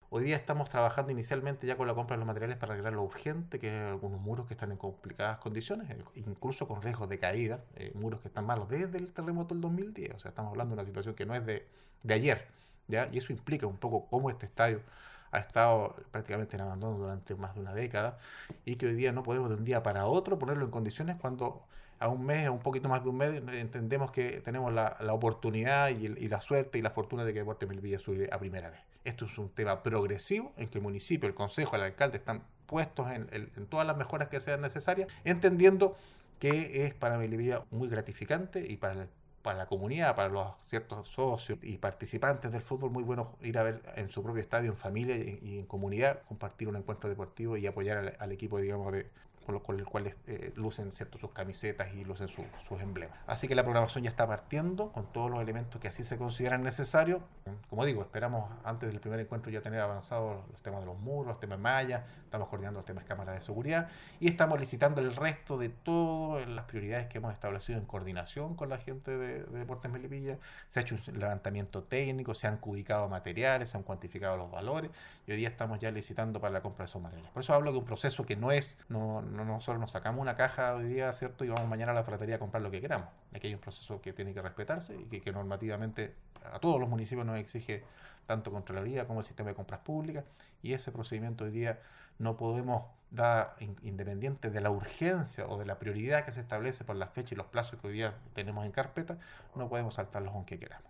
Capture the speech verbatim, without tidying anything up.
Hoy día estamos trabajando inicialmente ya con la compra de los materiales para arreglar lo urgente, que es algunos muros que están en complicadas condiciones, eh, incluso con riesgos de caída, eh, muros que están malos desde el terremoto del dos mil diez. O sea, estamos hablando de una situación que no es de, de ayer, ¿ya? Y eso implica un poco cómo este estadio ha estado prácticamente en abandono durante más de una década y que hoy día no podemos de un día para otro ponerlo en condiciones cuando a un mes, a un poquito más de un mes, entendemos que tenemos la, la oportunidad y, el- y la suerte y la fortuna de que Deportes Melipilla sube a primera vez. Esto es un tema progresivo en que el municipio, el consejo, el alcalde están puestos en, en- en todas las mejoras que sean necesarias, entendiendo que es para Melipilla muy gratificante y para el para la comunidad, para los ciertos socios y participantes del fútbol, muy bueno ir a ver en su propio estadio, en familia y, y en comunidad, compartir un encuentro deportivo y apoyar al, al equipo, digamos, de, con, lo, con el cual eh, lucen cierto, sus camisetas y lucen su, sus emblemas. Así que la programación ya está partiendo con todos los elementos que así se consideran necesarios. Como digo, esperamos antes del primer encuentro ya tener avanzados los temas de los muros, los temas malla, estamos coordinando los temas de cámaras de seguridad y estamos licitando el resto de todas las prioridades que hemos establecido en coordinación con la gente de, de Deportes Melipilla. Se ha hecho un levantamiento técnico, se han ubicado materiales, se han cuantificado los valores y hoy día estamos ya licitando para la compra de esos materiales. Por eso hablo de un proceso que no es, no, no nosotros nos sacamos una caja hoy día, ¿cierto? Y vamos mañana a la ferretería a comprar lo que queramos. Aquí hay un proceso que tiene que respetarse y que, que normativamente a todos los municipios nos exige tanto Contraloría como el sistema de compras públicas, y ese procedimiento hoy día no podemos dar, independiente de la urgencia o de la prioridad que se establece por la fecha y los plazos que hoy día tenemos en carpeta, no podemos saltarlos aunque queramos.